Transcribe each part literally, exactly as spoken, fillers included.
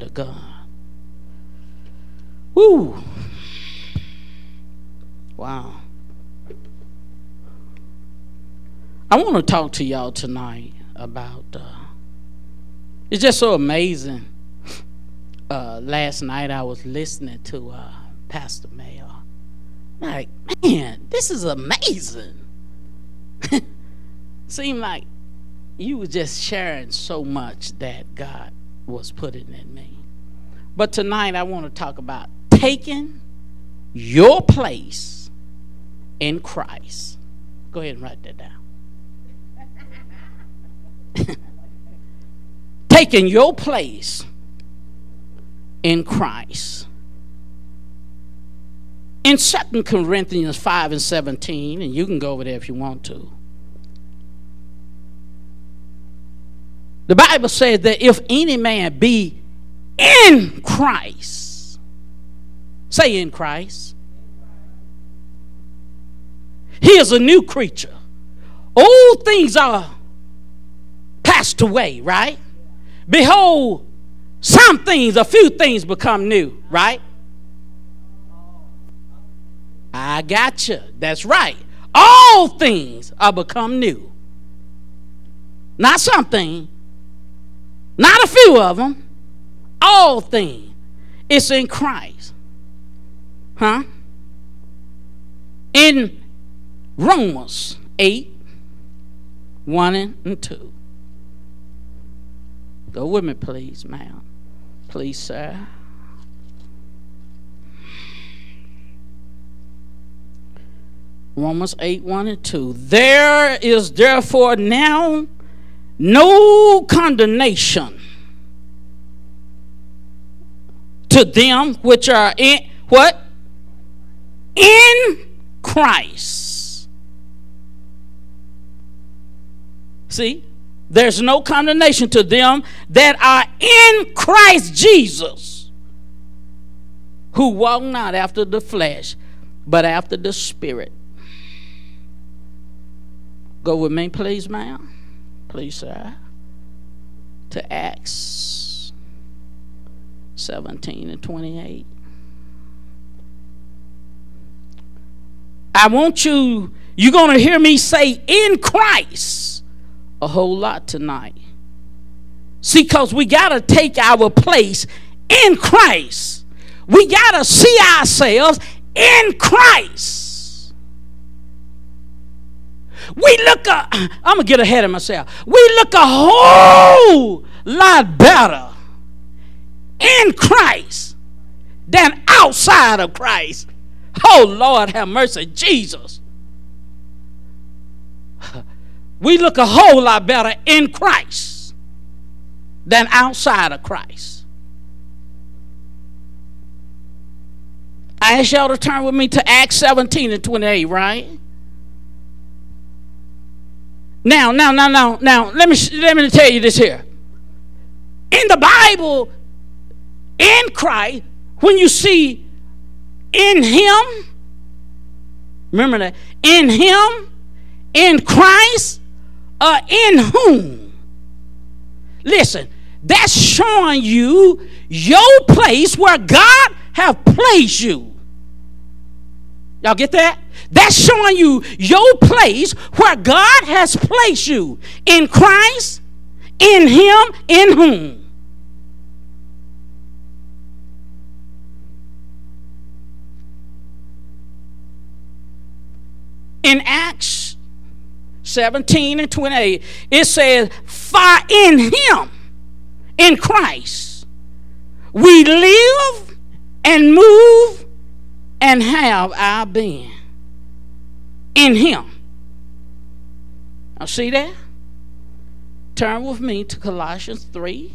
God. Woo. Wow. I want to talk to y'all tonight about, uh, it's just so amazing. Uh, last night I was listening to uh, Pastor Mayor. Like, man, this is amazing. Seemed like you were just sharing so much that God was putting in me. But tonight I want to talk about taking your place in Christ. Go ahead and write that down. Taking your place in Christ. In Second Corinthians five and seventeen, and you can go over there if you want to, the Bible says that if any man be in Christ, say in Christ, he is a new creature. Old things are passed away, right? Behold, some things, a few things become new, right? I got you. That's right. All things are become new. Not something, not a few of them. All things. It's in Christ. Huh? In Romans eight, one and two. Go with me, please, ma'am. Please, sir. Romans eight, one and two. There is therefore now no condemnation to them which are in what? In Christ. See? There's no condemnation to them that are in Christ Jesus, who walk not after the flesh, but after the Spirit. Go with me, please, ma'am. Please, sir. To Acts seventeen and twenty-eight. I want you, you're going to hear me say in Christ a whole lot tonight. See, because we got to take our place in Christ. We got to see ourselves in Christ. We look, a, I'm going to get ahead of myself. We look a whole lot better in Christ than outside of Christ. Oh, Lord, have mercy, Jesus. We look a whole lot better in Christ than outside of Christ. I asked y'all to turn with me to Acts seventeen and twenty-eight, right? Now, now, now, now, now, let me let me tell you this here. In the Bible, in Christ, when you see in Him, remember that, in Him, in Christ, uh, in whom? Listen, that's showing you your place where God have placed you. Y'all get that? That's showing you your place where God has placed you. In Christ, in Him, in whom? In Acts seventeen and twenty-eight, it says, for in Him, in Christ, we live and move and have our being. In Him. Now see that? Turn with me to Colossians three.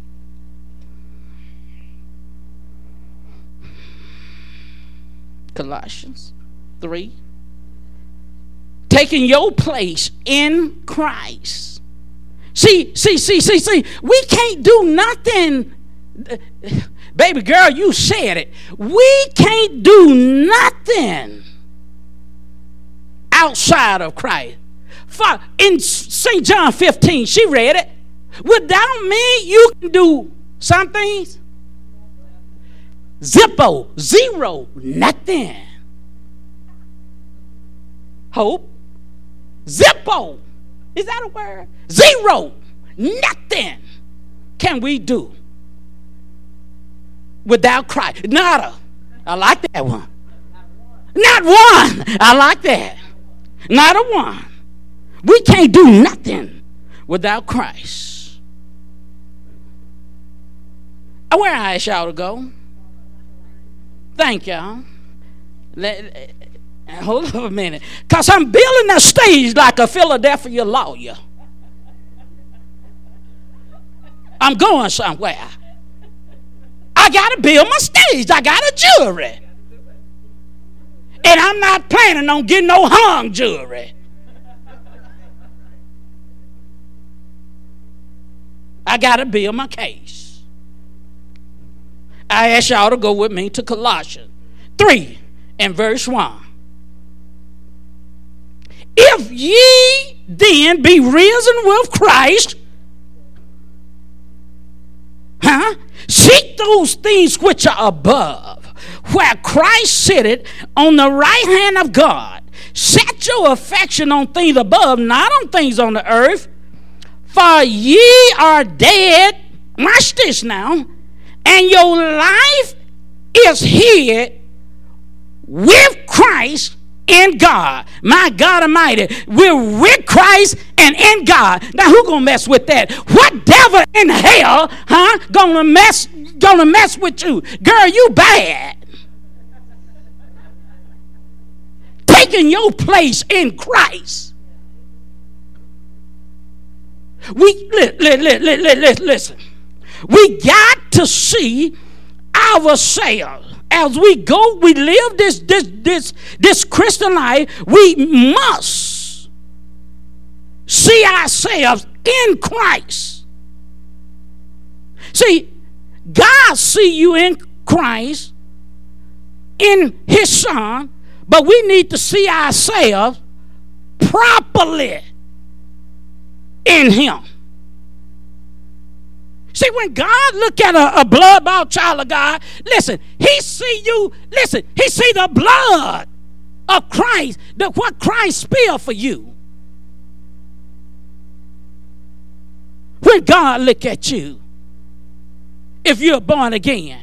Colossians three. Taking your place in Christ. See, see, see, see, see. We can't do nothing. Baby girl, you said it. We can't do nothing outside of Christ. For in Saint John fifteen, she read it. Without me, you can do some things, Zippo, zero, nothing. Hope, Zippo, is that a word? Zero, nothing can we do without Christ. Nada. I like that one. Not one. I like that. Not a one. We can't do nothing without Christ. Where I ask y'all to go? Thank y'all. Let, hold on a minute. Because I'm building a stage like a Philadelphia lawyer. I'm going somewhere. I got to build my stage. I got a jury. And I'm not planning on getting no hung jury. I got to build my case. I ask y'all to go with me to Colossians three and verse one. If ye then be risen with Christ, huh? Seek those things which are above, where Christ sitteth on the right hand of God. Set your affection on things above, not on things on the earth. For ye are dead. Watch this now. And your life is hid with Christ in God. My God Almighty, we're with Christ and in God. Now who gonna mess with that? What devil in hell, huh? Gonna mess, gonna mess with you, girl? You bad. Taking your place in Christ. We li, li, li, li, li, li, listen. We got to see ourselves. As we go, we live this, this, this, this Christian life, we must see ourselves in Christ. See, God see you in Christ, in his Son, but we need to see ourselves properly in him. See, when God look at a, a blood-bought child of God, listen, he see you, listen, he see the blood of Christ, the, what Christ spilled for you. When God look at you, if you're born again,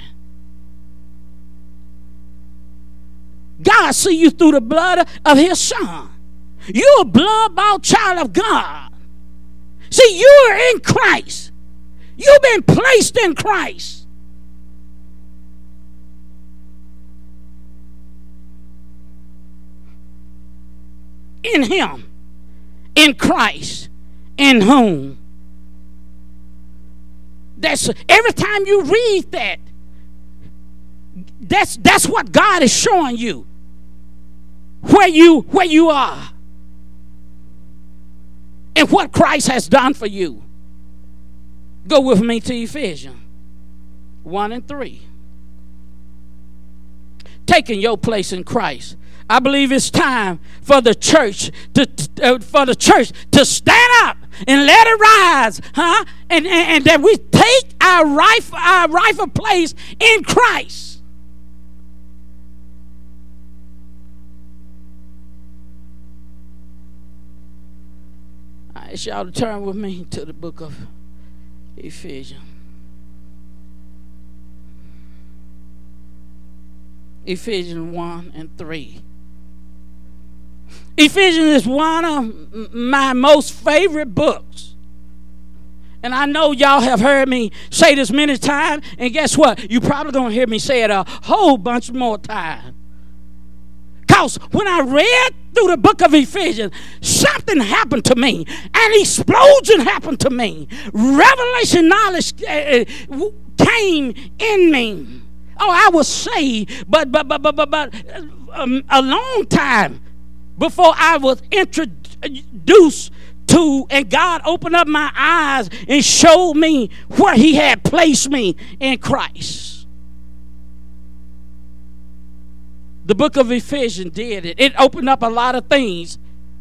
God see you through the blood of his Son. You're a blood-bought child of God. See, you are in Christ. You've been placed in Christ. In him, in Christ, in whom. That's every time you read that, that's that's what God is showing you. Where you where you are. And what Christ has done for you. Go with me to Ephesians one and three. Taking your place in Christ. I believe it's time for the church to uh, for the church to stand up and let it rise, huh? And, and, and that we take our rightful our rightful place in Christ. I ask y'all to turn with me to the book of Ephesians. Ephesians one and three. Ephesians is one of my most favorite books. And I know y'all have heard me say this many times. And guess what? You're probably going to hear me say it a whole bunch more times. Because when I read through the book of Ephesians, something happened to me. An explosion happened to me. Revelation knowledge uh, came in me. Oh, I was saved, but but but but but, but um, a long time before I was introduced to, and God opened up my eyes and showed me where he had placed me in Christ. The book of Ephesians did it. It opened up a lot of things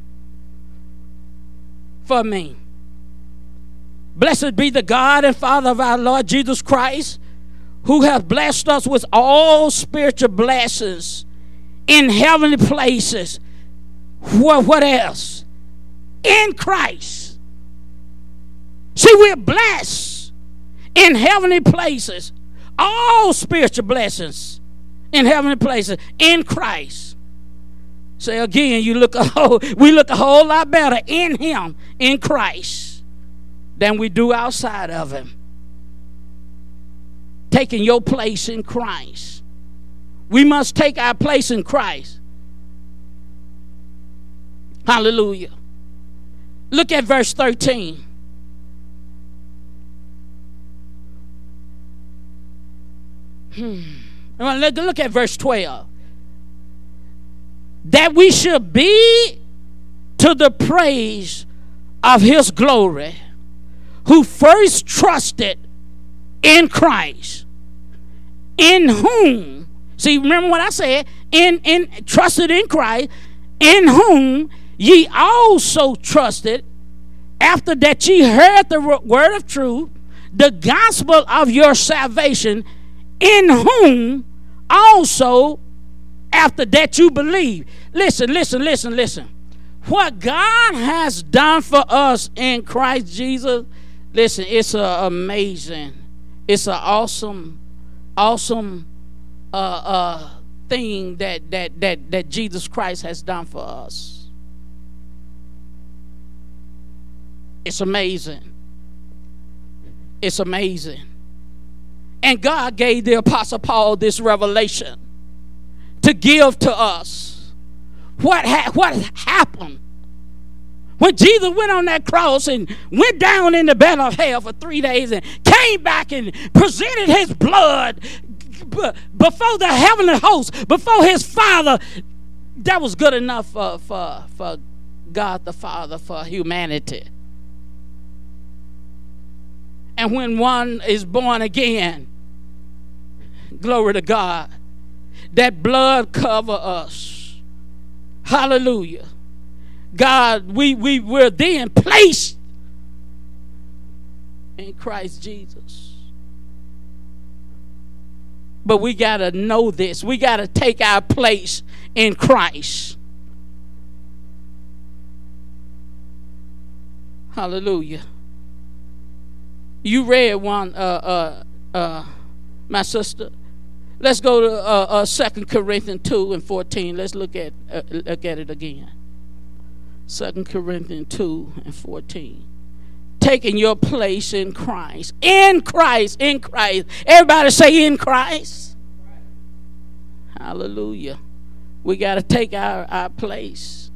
for me. Blessed be the God and Father of our Lord Jesus Christ, who hath blessed us with all spiritual blessings in heavenly places. What, what else? In Christ. See, we're blessed in heavenly places. All spiritual blessings in heavenly places in Christ. Say again, you look a whole, we look a whole lot better in him, in Christ, than we do outside of him. Taking your place in Christ. We must take our place in Christ. Hallelujah. Look at verse thirteen. Hmm. Look at verse twelve. That we should be to the praise of his glory, who first trusted in Christ, in whom, see, remember what I said, in, in trusted in Christ, in whom ye also trusted, after that ye heard the word of truth, the gospel of your salvation, in whom also after that you believe. Listen, listen, listen, listen. What God has done for us in Christ Jesus, listen, it's a amazing, it's an awesome, awesome uh, uh, thing that, that, that, that Jesus Christ has done for us. It's amazing. It's amazing. And God gave the Apostle Paul this revelation to give to us. What, ha- what happened when Jesus went on that cross and went down in the belly of hell for three days and came back and presented his blood b- before the heavenly host, before his Father? That was good enough for, for, for God the Father, for humanity. And when one is born again, glory to God, that blood cover us. Hallelujah. God, we, we were then placed in Christ Jesus. But we got to know this. We got to take our place in Christ. Hallelujah. You read one, uh, uh, uh, my sister. Let's go to uh, uh, Second Corinthians two and fourteen. Let's look at uh, look at it again. Second Corinthians two and fourteen. Taking your place in Christ. In Christ. In Christ. Everybody say in Christ. Hallelujah. We got to take our, our place.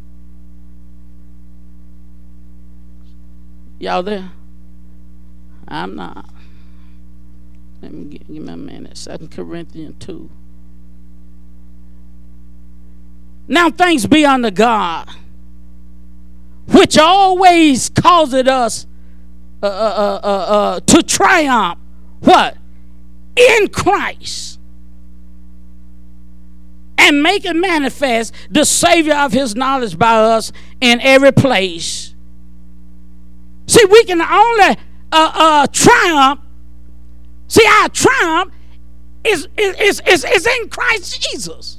Y'all there? I'm not. Let me give, give me a minute. Second Corinthians two. Now thanks be unto God, which always causeth us uh, uh, uh, uh, to triumph. What? In Christ. And make it manifest the Savior of his knowledge by us in every place. See, we can only uh, uh, triumph. See, our triumph is, is, is, is in Christ Jesus.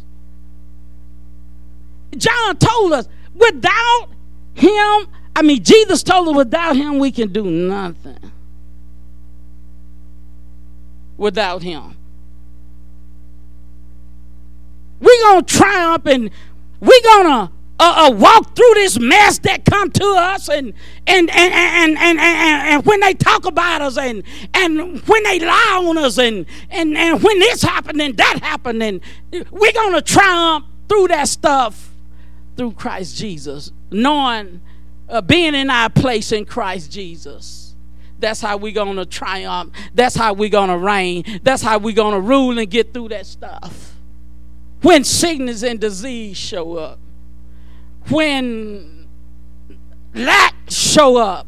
John told us, without him, I mean, Jesus told us, without him we can do nothing. Without him. We're going to triumph and we're going to uh, uh, walk through this mess that come to us, and and and and and, and, and, and when they talk about us, and and when they lie on us, and and, and when this happened and that happened, and we're going to triumph through that stuff through Christ Jesus, knowing, uh, being in our place in Christ Jesus. That's how we're going to triumph. That's how we're going to reign. That's how we're going to rule and get through that stuff. When sickness and disease show up, when lack show up,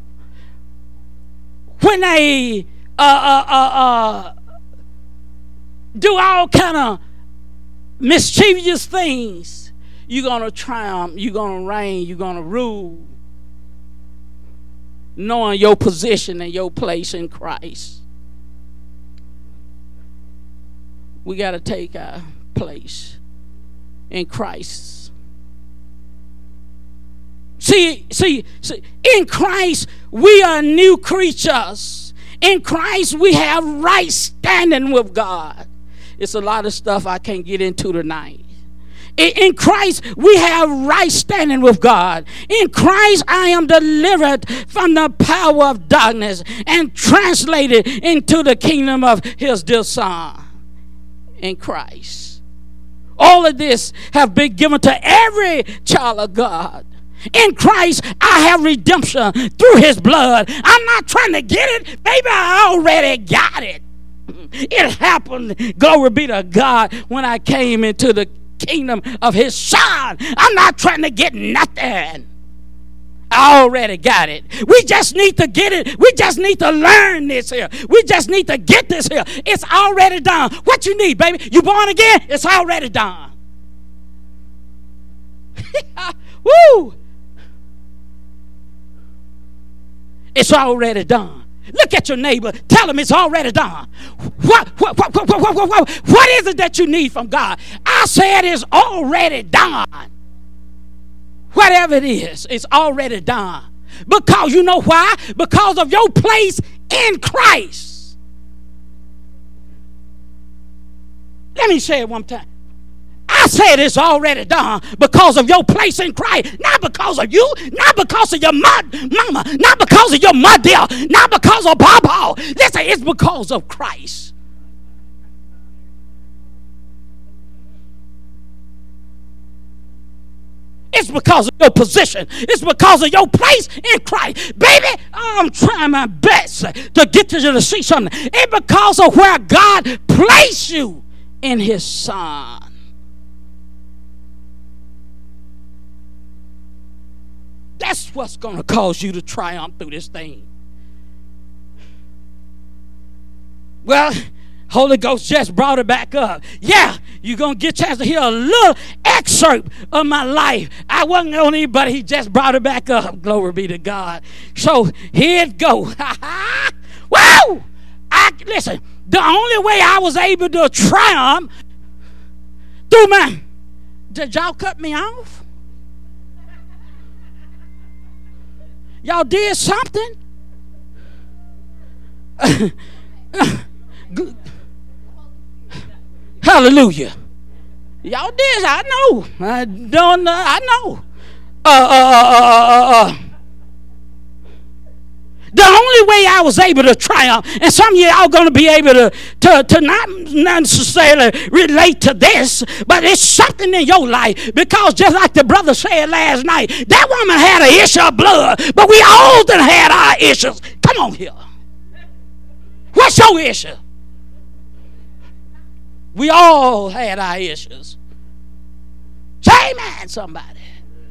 when they uh, uh, uh, uh, do all kind of mischievous things, you're going to triumph, you're going to reign, you're going to rule, knowing your position and your place in Christ. We got to take our place in Christ. See, see, see, in Christ, we are new creatures. In Christ, we have right standing with God. It's a lot of stuff I can't get into tonight. In Christ, we have right standing with God. In Christ, I am delivered from the power of darkness and translated into the kingdom of his dear Son. In Christ. All of this have been given to every child of God. In Christ, I have redemption through his blood. I'm not trying to get it. Baby, I already got it. It happened, glory be to God, when I came into the kingdom of his Son. I'm not trying to get nothing. I already got it. We just need to get it. We just need to learn this here. We just need to get this here. It's already done. What you need, baby? You born again? It's already done. Woo! It's already done. Look at your neighbor. Tell him it's already done. What, what, what, what, what, what, what, what is it that you need from God? I said it's already done. Whatever it is, it's already done. Because you know why? Because of your place in Christ. Let me say it one time. I said it's already done because of your place in Christ. Not because of you, not because of your mom, mama, not because of your mother, not because of Papa. Listen, it's because of Christ. It's because of your position. It's because of your place in Christ. Baby, I'm trying my best to get you to see something. It's because of where God placed you in his Son. That's what's going to cause you to triumph through this thing. Well, Holy Ghost just brought it back up. Yeah, you're going to get a chance to hear a little excerpt of my life. I wasn't on anybody. He just brought it back up. Glory be to God. So here it go. Whoa! I, listen, the only way I was able to triumph through my... Did y'all cut me off? Y'all did something? Hallelujah. Y'all did. I know. I don't know. I know. Uh, uh, uh, uh, uh. The only way I was able to triumph, and some of you are going to be able to, to, to not necessarily relate to this, but it's something in your life, because just like the brother said last night, that woman had an issue of blood, but we all done had our issues. Come on here. What's your issue? We all had our issues. Say amen, somebody.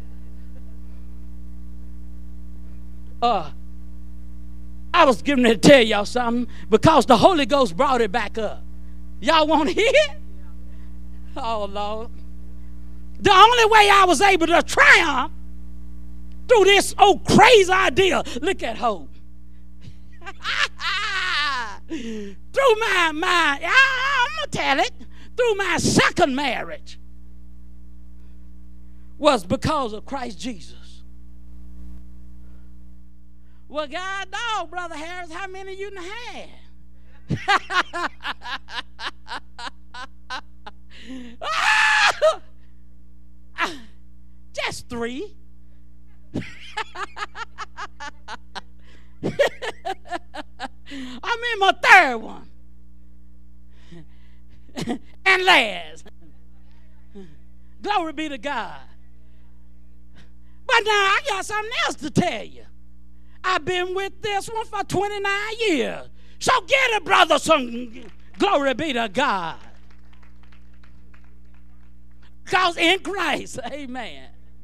Uh, I was getting ready to tell y'all something because the Holy Ghost brought it back up. Y'all want to hear it? Oh, Lord. The only way I was able to triumph through this old crazy idea. Look at Hope. Through my, my, I'm going to tell it, through my second marriage was because of Christ Jesus. Well, God, no, Brother Harris, how many you done had? Just three. I'm in my third one. And last. Glory be to God. But now I got something else to tell you. I've been with this one for twenty-nine years. So get it, brother, some glory be to God. Because in Christ, amen.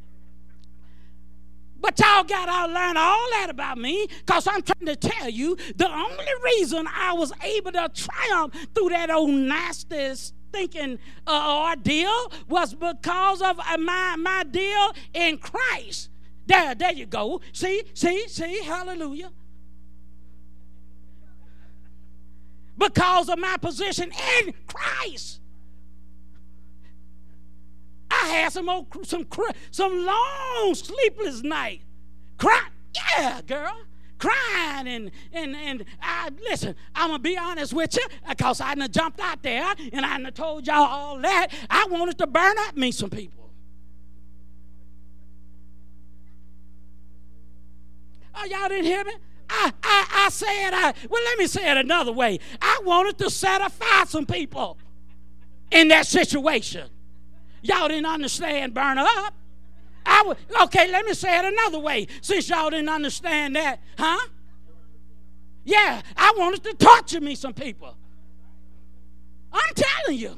But y'all got to learn all that about me, because I'm trying to tell you the only reason I was able to triumph through that old nasty stinking uh, ordeal was because of uh, my, my deal in Christ. There, there you go. See, see, see, hallelujah. because of my position in Christ. I had some old, some some long sleepless night, crying. Yeah, girl, crying and and and I listen. I'm gonna be honest with you, because I done jumped out there and I done told y'all all that. I wanted to burn up me some people. Oh, y'all didn't hear me? I, I, I said, I, well, let me say it another way. I wanted to satisfy some people in that situation. Y'all didn't understand burn up. I would, okay, let me say it another way, since y'all didn't understand that, huh? Yeah, I wanted to torture me some people. I'm telling you.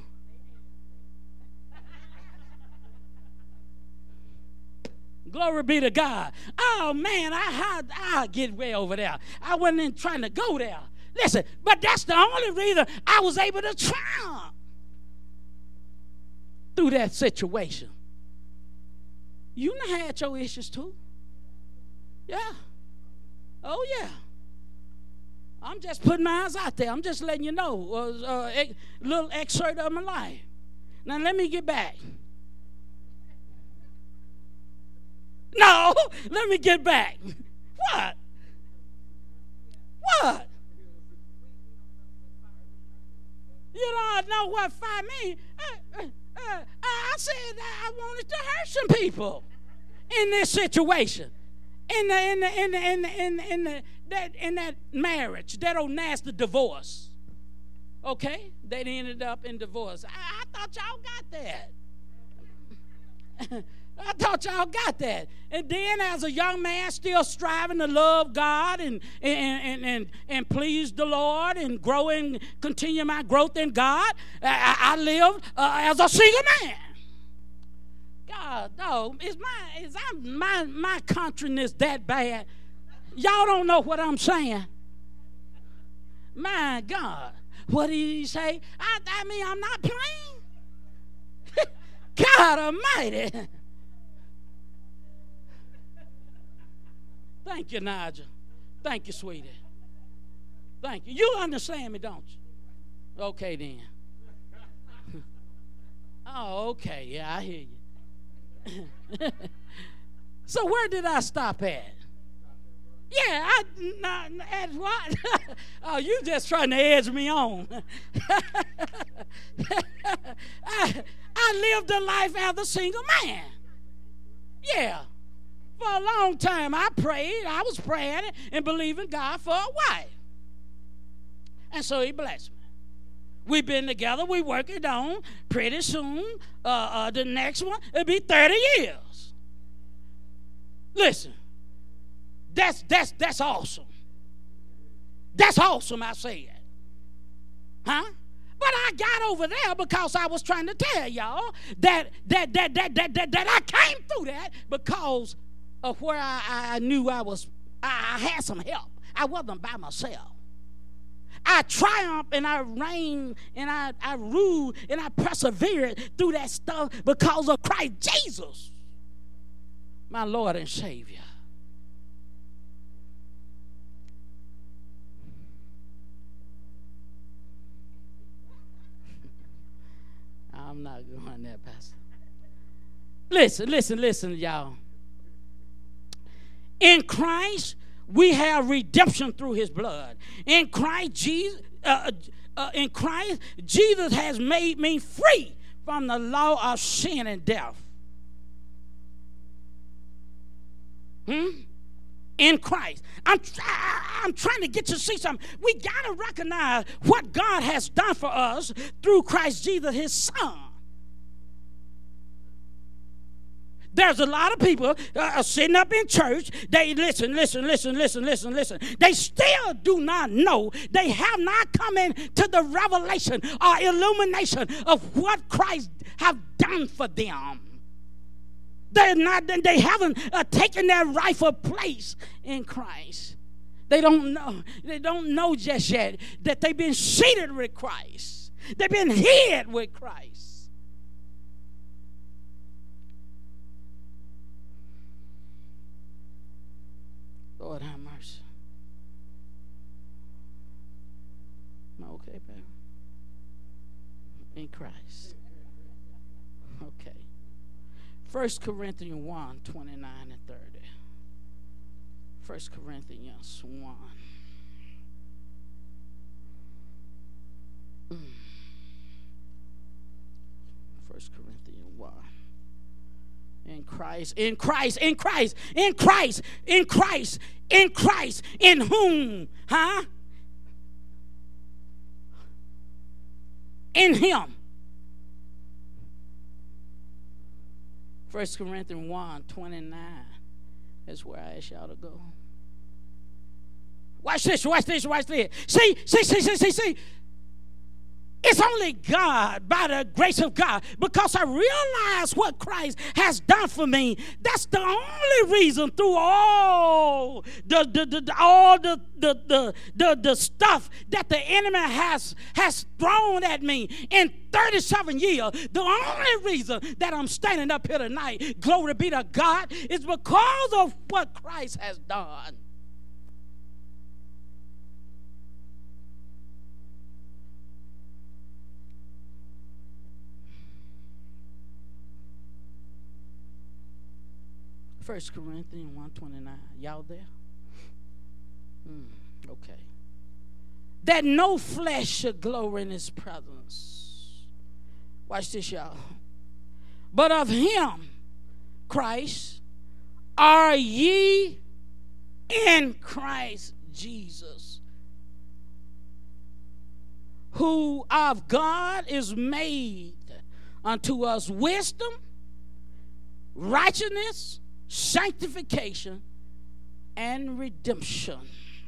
Glory be to God. Oh, man, I, I, I get way over there. I wasn't even trying to go there. Listen, but that's the only reason I was able to triumph through that situation. You done had your issues too. Yeah. Oh, yeah. I'm just putting my eyes out there. I'm just letting you know a uh, uh, little excerpt of my life. Now, let me get back. No, let me get back. What? What? You don't know what fire means. Uh, uh, uh, I said that I wanted to hurt some people in this situation, in the in the in the in the in, the, in the that in that marriage, that old nasty divorce. Okay, they ended up in divorce. I, I thought y'all got that. I thought y'all got that. And then as a young man still striving to love God and and and and, and please the Lord and grow and continue my growth in God, I, I live uh, as a single man. God, no, is my is I, my my countryness that bad? Y'all don't know what I'm saying. My God, what did he say? I, I mean, I'm not playing. God Almighty. Thank you, Nigel. Thank you, sweetie. Thank you. You understand me, don't you? Okay, then. Oh, okay. Yeah, I hear you. So where did I stop at? Yeah, I, not, at what? Oh, you just trying to edge me on. I, I lived a life as a single man. Yeah. For a long time, I prayed. I was praying and believing God for a wife. And so he blessed me. We've been together. We work it on. Pretty soon, uh, uh, the next one, it'll be thirty years. Listen, that's, that's, that's awesome. That's awesome, I said. Huh? But I got over there because I was trying to tell y'all that, that, that, that, that, that, that I came through that because of where I, I knew I was, I, I had some help. I wasn't by myself. I triumphed and I reigned and I, I ruled and I persevered through that stuff because of Christ Jesus, my Lord and Savior. I'm not going there, Pastor. Listen, listen, listen, y'all. In Christ, we have redemption through his blood. In Christ, Jesus, uh, uh, in Christ, Jesus has made me free from the law of sin and death. Hmm? In Christ. I'm, I'm trying to get you to see something. We got to recognize what God has done for us through Christ Jesus, his son. There's a lot of people uh, sitting up in church. They listen, listen, listen, listen, listen, listen. They still do not know. They have not come into the revelation or illumination of what Christ have done for them. They're not. They haven't uh, taken their rightful place in Christ. They don't know. They don't know just yet that they've been seated with Christ. They've been hid with Christ. Lord have mercy. Okay. in Christ. Okay. First Corinthians one, twenty-nine and thirty. First Corinthians one. Mm. First Corinthians one. In Christ, in Christ, in Christ, in Christ, in Christ, in Christ, in whom, huh? In him. First Corinthians one, twenty-nine is where I ask y'all to go. Watch this, watch this, watch this. See, see, see, see, see, see. It's only God, by the grace of God, because I realize what Christ has done for me. That's the only reason through all the, the, the, the all the the, the the the stuff that the enemy has has thrown at me in thirty-seven years. The only reason that I'm standing up here tonight, glory be to God, is because of what Christ has done. First Corinthians one twenty-nine. Y'all there? Mm, okay. That no flesh should glory in his presence. Watch this, y'all. But of him, Christ, are ye in Christ Jesus, who of God is made unto us wisdom, righteousness, sanctification, and redemption,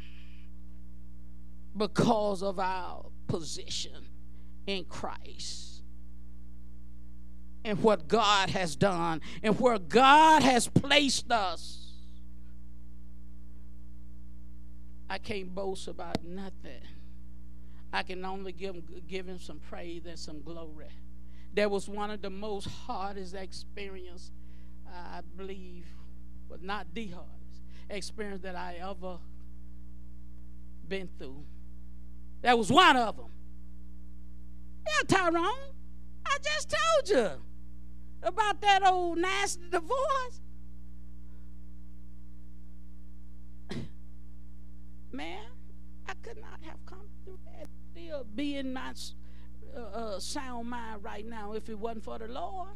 because of our position in Christ and what God has done and where God has placed us. I can't boast about nothing. I can only give, give him some praise and some glory. That was one of the most hardest experiences, I believe, but not the hardest experience that I ever been through. That was one of them. Yeah, Tyrone, I just told you about that old nasty divorce. Man, I could not have come through that, still be in my uh, uh, sound mind right now if it wasn't for the Lord.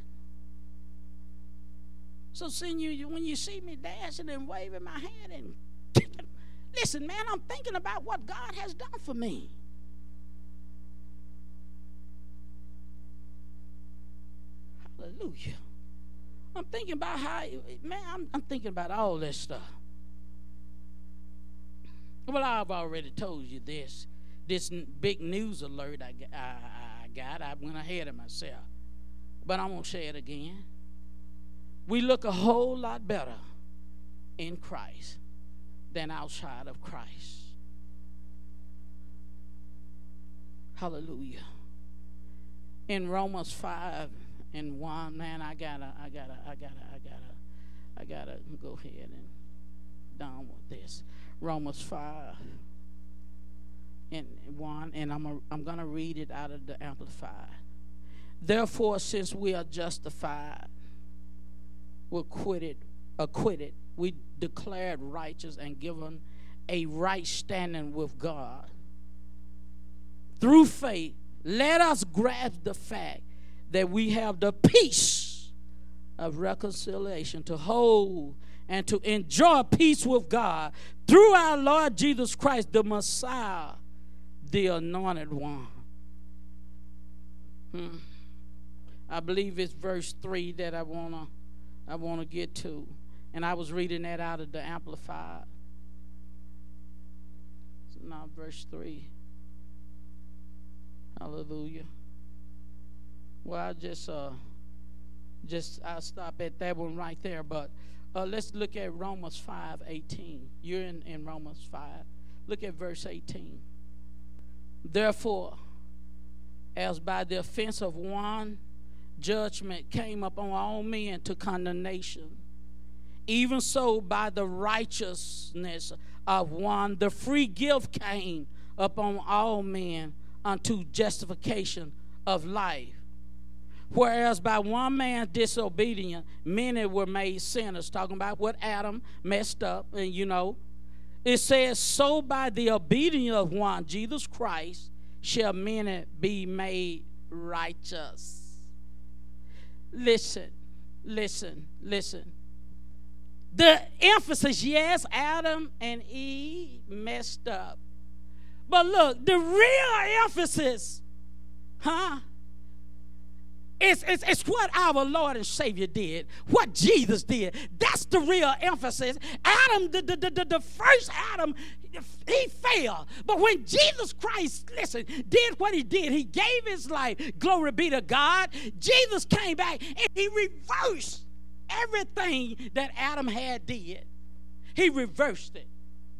So seeing you, when you see me dancing and waving my hand and kicking, listen, man, I'm thinking about what God has done for me. Hallelujah. I'm thinking about how, man, I'm, I'm thinking about all this stuff. Well, I've already told you this. This big news alert I, I, I got, I went ahead of myself. But I'm going to say it again. We look a whole lot better in Christ than outside of Christ. Hallelujah. In Romans five and one, man, I gotta, I gotta, I gotta, I gotta, I gotta go ahead and done with this. Romans five and one, and I'm a, I'm gonna read it out of the Amplified. Therefore, since we are justified, we're acquitted, acquitted, we declared righteous and given a right standing with God. Through faith, let us grasp the fact that we have the peace of reconciliation to hold and to enjoy peace with God through our Lord Jesus Christ, the Messiah, the Anointed One. Hmm. I believe it's verse three that I wanna I wanna get to, and I was reading that out of the Amplified. So now verse three. Hallelujah. Well, I just uh just I'll stop at that one right there, but uh, let's look at Romans five eighteen. You're in, in Romans five. Look at verse eighteen. Therefore, as by the offense of one judgment came upon all men to condemnation, even so by the righteousness of one the free gift came upon all men unto justification of life. Whereas by one man's disobedience, many were made sinners. Talking about what Adam messed up. And you know, it says, so by the obedience of one, Jesus Christ, shall many be made righteous. Listen, listen, listen. The emphasis, yes, Adam and Eve messed up. But look, the real emphasis, huh? It's, it's, it's what our Lord and Savior did, what Jesus did. That's the real emphasis. Adam, the, the, the, the first Adam, he failed. But when Jesus Christ, listen, did what he did, he gave his life, glory be to God. Jesus came back and he reversed everything that Adam had did. He reversed it.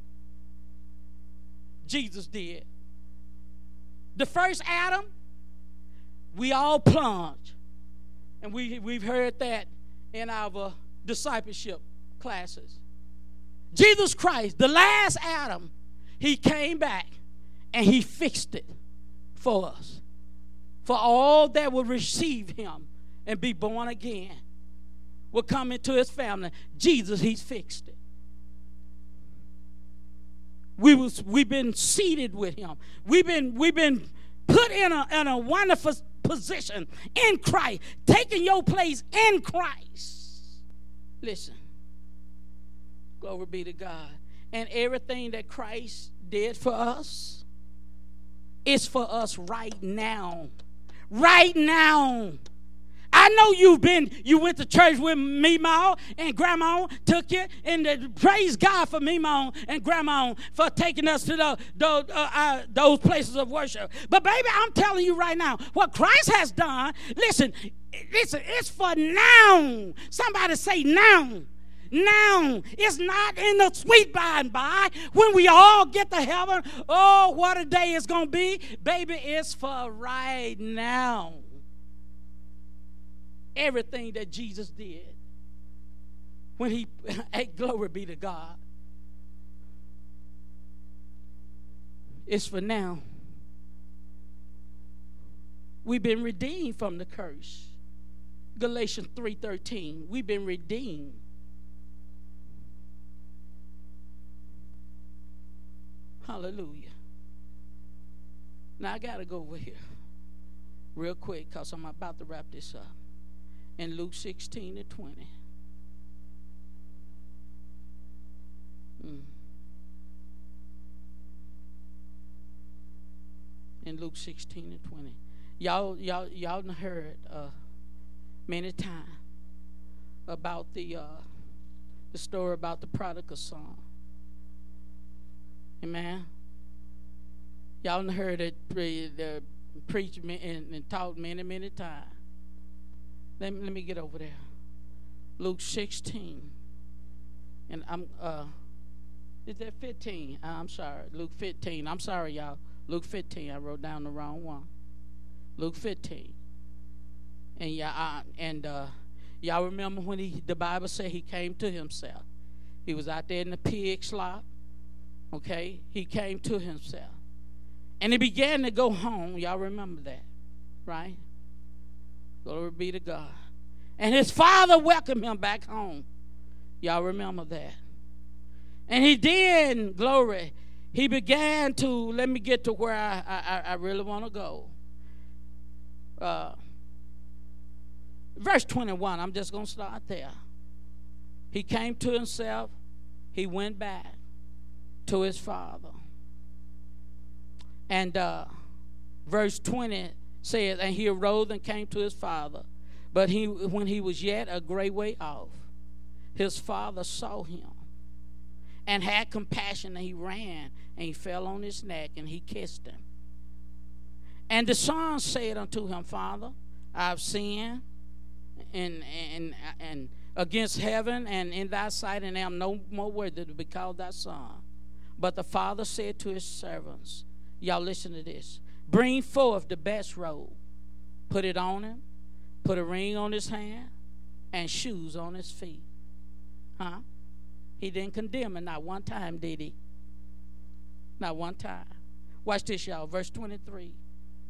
Jesus did. The first Adam, we all plunged. And we, we've heard that in our discipleship classes. Jesus Christ, the last Adam, he came back and he fixed it for us. For all that will receive him and be born again will come into his family. Jesus, he's fixed it. We was, we've been seated with him. We've been, we've been put in a, in a wonderful position in Christ, taking your place in Christ. Listen, glory be to God. And everything that Christ did for us is for us right now. Right now. I know you've been, you went to church with me, Mom, and Grandma took you, and the, praise God for me, Mom, and Grandma for taking us to the, the, uh, uh, those places of worship. But baby, I'm telling you right now, what Christ has done, listen, listen, it's for now. Somebody say now. Now. It's not in the sweet by and by when we all get to heaven. Oh, what a day it's going to be. Baby, it's for right now. Everything that Jesus did when he, hey, glory be to God, it's for now. We've been redeemed from the curse. Galatians three thirteen, we've been redeemed. Hallelujah. Now I got to go over here real quick because I'm about to wrap this up. In Luke sixteen and twenty. Mm. In Luke sixteen and twenty. Y'all, y'all, y'all done heard uh, many times about the uh, the story about the prodigal son. Amen. Y'all done heard it pre- the preached and, and taught many, many times. Let me, let me get over there. Luke sixteen. And I'm, uh, is that fifteen? Uh, I'm sorry. Luke fifteen. I'm sorry, y'all. Luke fifteen. I wrote down the wrong one. Luke fifteen. And y'all, uh, and uh, y'all remember when he, the Bible said he came to himself. He was out there in the pig slop. Okay? He came to himself. And he began to go home. Y'all remember that, right? Glory be to God. And his father welcomed him back home. Y'all remember that. And he did, glory. He began to, let me get to where I, I, I really want to go. Uh, verse twenty-one, I'm just going to start there. He came to himself. He went back to his father. And uh, verse twenty says, and he arose and came to his father. But he, when he was yet a great way off, his father saw him and had compassion, and he ran and he fell on his neck and he kissed him. And the son said unto him, Father, I've sinned and, and, and against heaven and in thy sight, and am no more worthy to be called thy son. But the father said to his servants, y'all listen to this, bring forth the best robe, put it on him, put a ring on his hand, and shoes on his feet. Huh? He didn't condemn him not one time, did he? Not one time. Watch this, y'all. Verse twenty-three.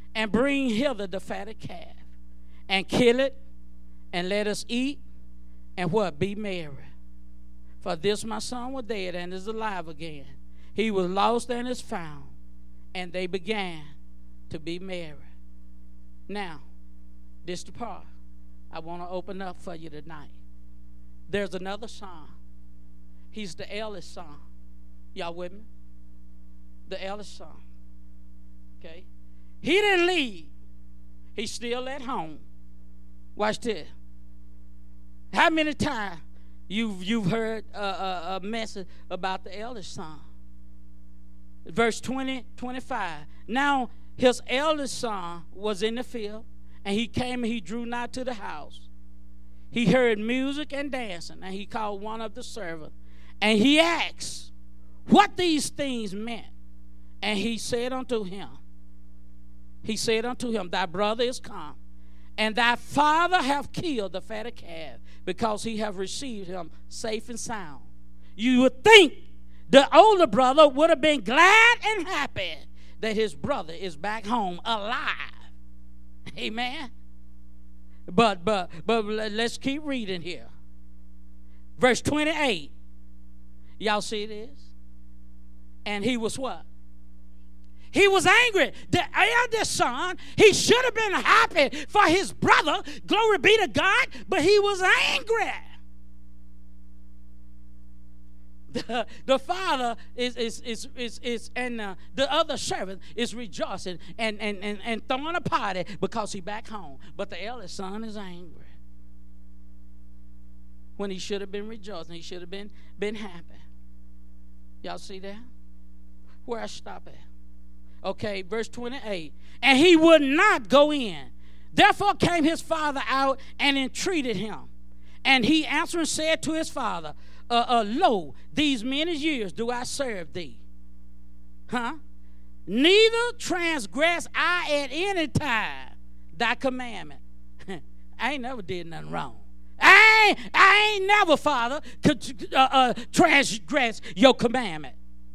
and bring hither the fatted calf, and kill it, and let us eat, and what? Be merry. For this my son was dead and is alive again. He was lost and is found. And they began to be merry. Now, this the part I want to open up for you tonight. There's another son. He's the eldest son. Y'all with me? The eldest son. Okay? He didn't leave. He's still at home. Watch this. How many times you've, you've heard a, a, a message about the eldest son? Verse twenty, twenty-five. Now his eldest son was in the field, and he came and he drew nigh to the house. He heard music and dancing, and he called one of the servants, and he asked what these things meant. And he said unto him, he said unto him, thy brother is come, and thy father hath killed the fatted calf, because he hath received him safe and sound. You would think the older brother would have been glad and happy that his brother is back home alive. Amen. But but but let's keep reading here. Verse twenty-eight. Y'all see this? And he was what? He was angry. The eldest son, he should have been happy for his brother. Glory be to God. But he was angry. The, the father is is is is, is and uh, the other servant is rejoicing and, and, and, and throwing a party because he back home. But the eldest son is angry when he should have been rejoicing. He should have been been happy. Y'all see that? Where I stop at? Okay, verse twenty-eight. And he would not go in. Therefore came his father out and entreated him. And he answering said to his father, Uh, uh, lo, these many years do I serve thee. Huh? Neither transgress I at any time thy commandment. I ain't never did nothing wrong. I ain't, I ain't never, Father, could, uh, uh, transgress your commandment.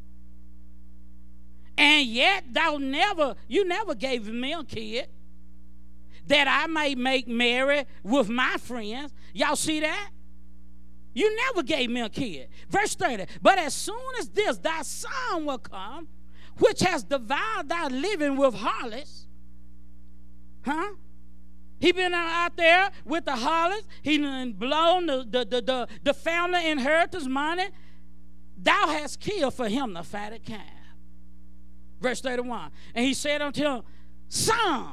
And yet thou never, you never gave me a kid that I may make merry with my friends. Y'all see that? You never gave me a kid. Verse thirty. But as soon as this thy son will come, which has devoured thy living with harlots. Huh? He been out there with the harlots. He done blown the, the, the, the, the family inheritance money. Thou hast killed for him the fatted calf. Verse thirty-one. And he said unto him, son.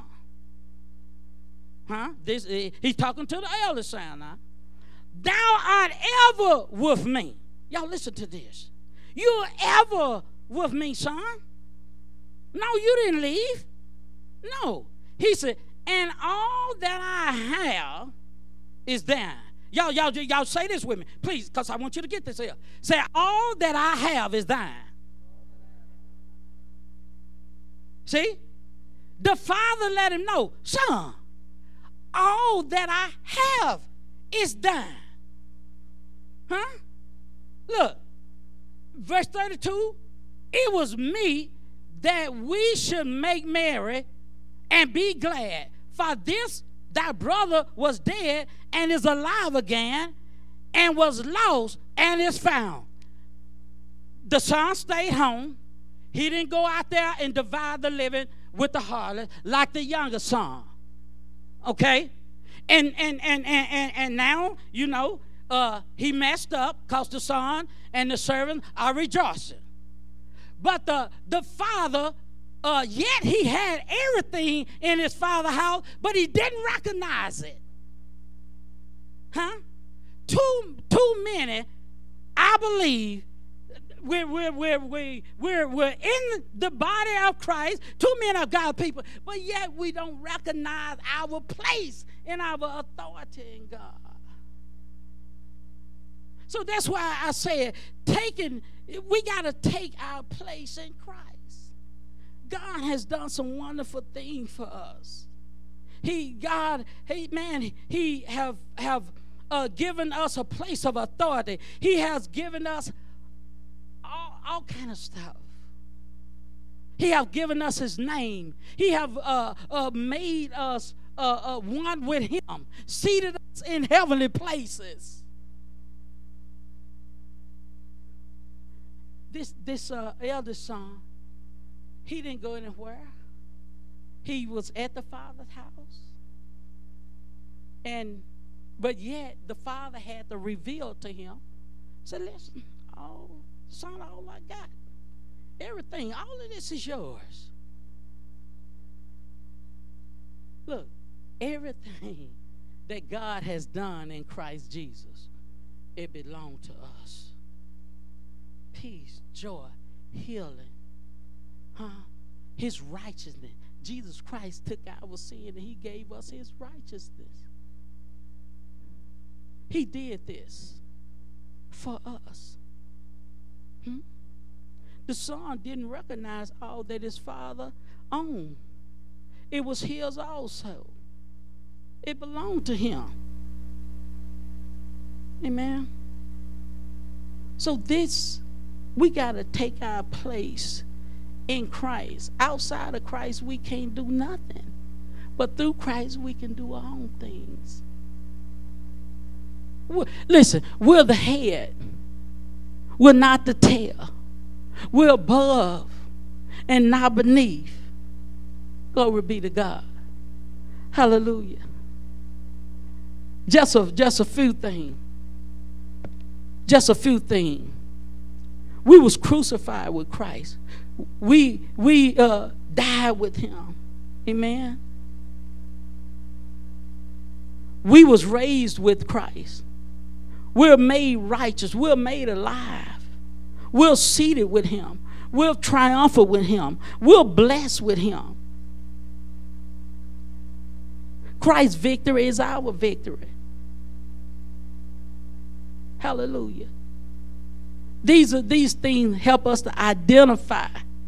Huh? This, he's talking to the eldest son now. Thou art ever with me. Y'all listen to this. You're ever with me, son. No, you didn't leave. No. He said, and all that I have is thine. Y'all, y'all, y'all say this with me, please, because I want you to get this here. Say, all that I have is thine. See? The father let him know, son, all that I have is thine. Huh? Look, verse thirty-two, it was me that we should make merry and be glad. For this thy brother was dead and is alive again, and was lost and is found. The son stayed home. He didn't go out there and divide the living with the harlot like the younger son. Okay? And and and and and, and now, you know, uh, he messed up because the son and the servant are rejoicing. But the, the father, uh, yet he had everything in his father's house, but he didn't recognize it. Huh? Too, too many, I believe, we're, we're, we're, we're, we're, we're in the body of Christ, too many of God's people, but yet we don't recognize our place and our authority in God. So that's why I said, taking, we got to take our place in Christ. God has done some wonderful things for us. He, God, he, man, he have, have uh, given us a place of authority. He has given us all, all kind of stuff. He have given us his name. He have uh, uh, made us uh, uh, one with him, seated us in heavenly places. This this uh, eldest son, he didn't go anywhere. He was at the Father's house. And but yet the Father had to reveal to him. Said, listen, oh, son, all I got. Everything, all of this is yours. Look, everything that God has done in Christ Jesus, it belonged to us. Peace, joy, healing, huh? His righteousness. Jesus Christ took our sin and he gave us his righteousness. He did this for us. Hmm? The son didn't recognize all that his father owned. It was his also. It belonged to him. Amen. So this, we got to take our place in Christ. Outside of Christ, we can't do nothing. But through Christ, we can do all things. We're, listen, we're the head. We're not the tail. We're above and not beneath. Glory be to God. Hallelujah. Just a, just a few things. Just a few things. We was crucified with Christ. We we uh, died with him. Amen. We was raised with Christ. We're made righteous. We're made alive. We're seated with him. We're triumphant with him. We're blessed with him. Christ's victory is our victory. Hallelujah. These are these things help us to identify.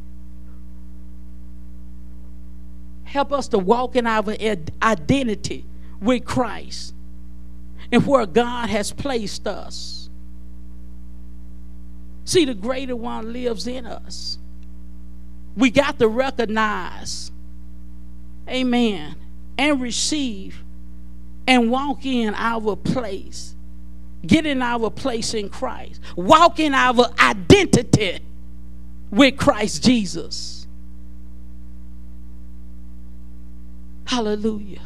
Help us to walk in our identity with Christ and where God has placed us. See, the greater one lives in us. We got to recognize, amen, and receive and walk in our place. Get in our place in Christ. Walk in our identity with Christ Jesus. Hallelujah.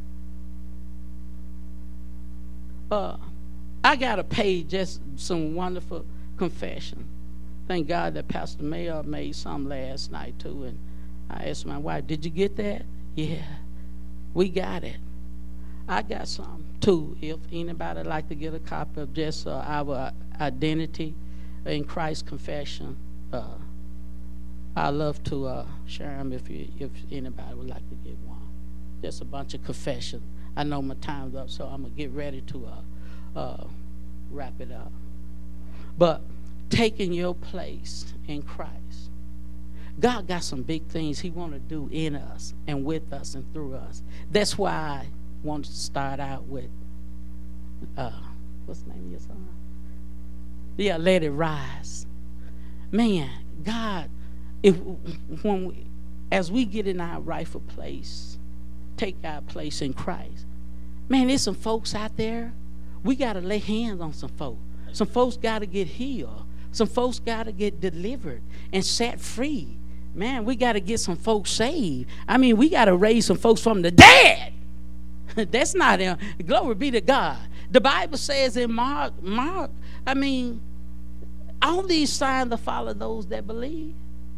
Uh, I got a page, just some wonderful confession. Thank God that Pastor Mayer made some last night too. And I asked my wife, did you get that? Yeah, we got it. I got some too. If anybody like to get a copy of just uh, our identity in Christ confession, uh, I love to uh, share them if you, if anybody would like to get one. Just a bunch of confession. I know my time's up, so I'm gonna get ready to uh, uh, wrap it up. But taking your place in Christ, God got some big things he want to do in us and with us and through us. That's why I wanted to start out with, uh, what's the name of your song? Yeah, Let It Rise. Man, God, if when we, as we get in our rightful place, take our place in Christ, man, there's some folks out there, we got to lay hands on some folks. Some folks got to get healed. Some folks got to get delivered and set free. Man, we got to get some folks saved. I mean, we got to raise some folks from the dead. That's not him. Glory be to God. The Bible says in Mark, Mark, I mean, all these signs will follow those that believe.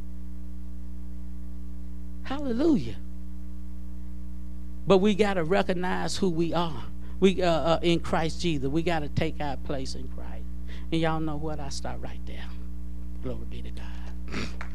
Hallelujah. But we got to recognize who we are. We uh, uh, in Christ Jesus. We got to take our place in Christ. And y'all know what? I start right there. Glory be to God.